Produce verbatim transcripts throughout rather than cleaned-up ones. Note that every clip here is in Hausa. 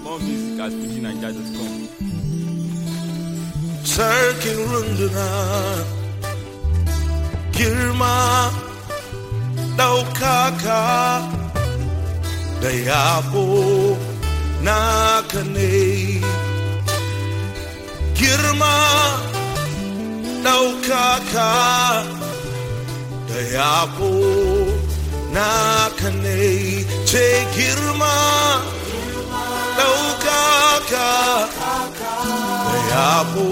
More music at fuji naija dot com. Sarkin runduna, girma, ɗaukaka da yabo naka ne. Girma, ɗaukaka da yabo naka ne. Ce girma, ɗaukaka da yabo.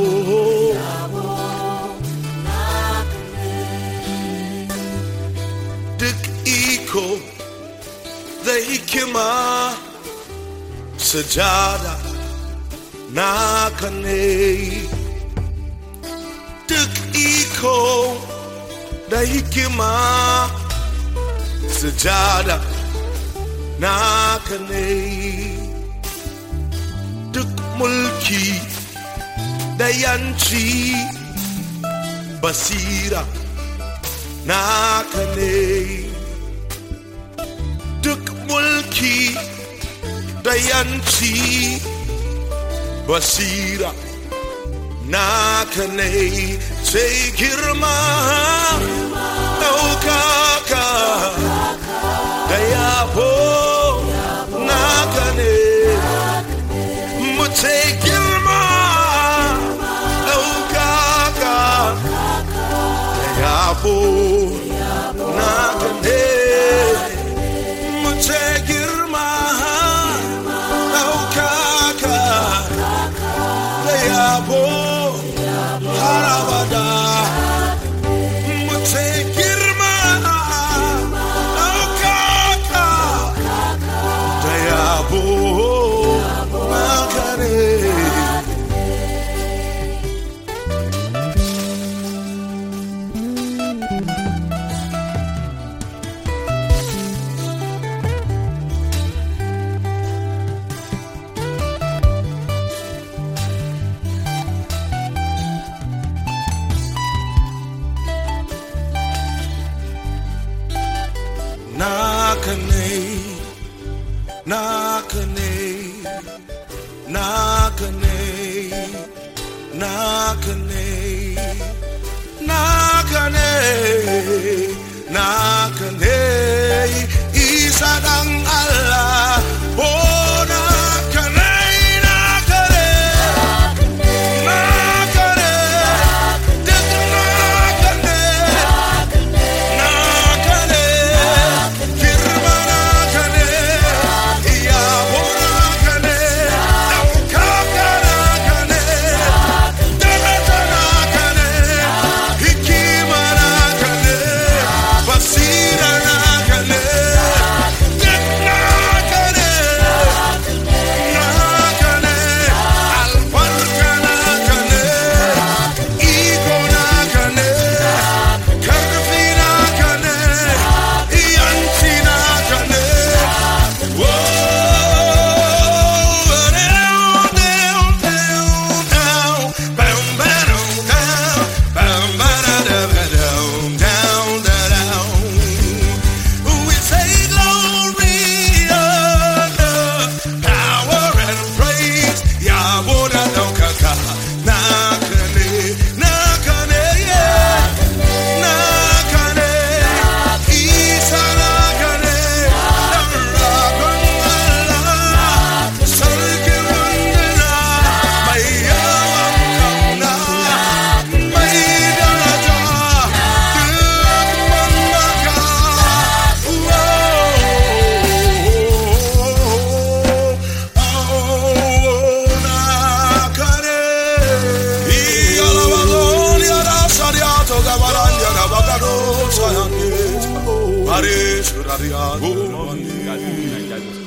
Duk iko da hikima sujada naka ne. Duk iko da hikima sujada naka ne. Duk mulki da yanci basira naka ne. Duk mulki da yanci basira naka ne. Sai girma ɗaukaka da yabo naka ne. Mu ce girma ɗaukaka da yabo naka ne. Mu ce girma ɗaukaka da yabo har abada. Mu ce girma ɗaukaka da yabo naka ne. Naka ne, naka ne, naka ne, naka ne, naka ne, naka ne. Isa dan Allah, oh naka ne, naka ne, naka ne, duk naka ne, naka ne. Girma naka ne, yabo naka ne, ɗaukaka naka ne, daraja naka ne, hikima naka ne, basira naka ne, duk naka ne, naka ne, albarka naka ne, iko naka ne, karfi naka ne, yanci naka ne. Whoa, down, down, down, down, bam, bam, down, bam, bam, down, down, down. We say glory, honor, power and praise. Yahweh, ɗaukaka, naka ne, naka ne, yeah, naka ne, Isa naka ne, ɗan ragon Allah, sarkin runduna, mai yawan kauna, mai daraja, duk mallaka. Oh, naka ne. Iyalabadon, yarasariato, gabarandia, gabagado, sayangit, Paris, Radiago, More music at fuji naija dot com.